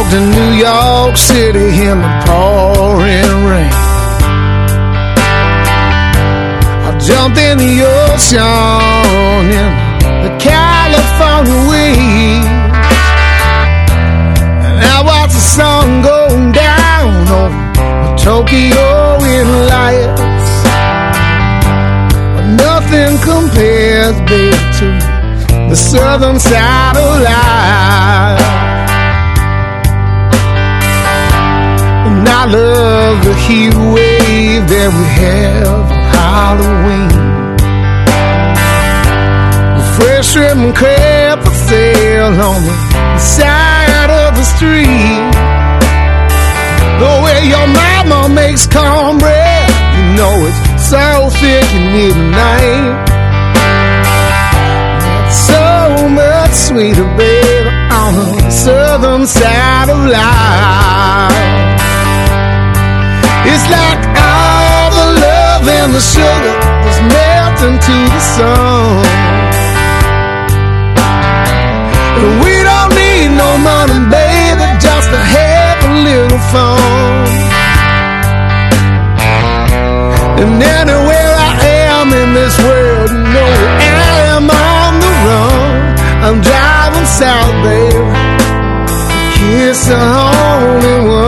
walked to New York City in the pouring rain. I jumped in the ocean in the California waves, and I watched the sun go down over Tokyo in lights. But nothing compares, baby, to the southern side of life. And I love the heat wave that we have on Halloween. The fresh shrimp and crab for sale on the side of the street. The way your mama makes cornbread, you know it's so thick you need a knife. It's so much sweeter, baby, on the southern side of life. It's like all the love and the sugar is melting to the sun. And we don't need no money, baby, just to have a little fun. And anywhere I am in this world, you know I am on the run. I'm driving south, baby, kiss the only one.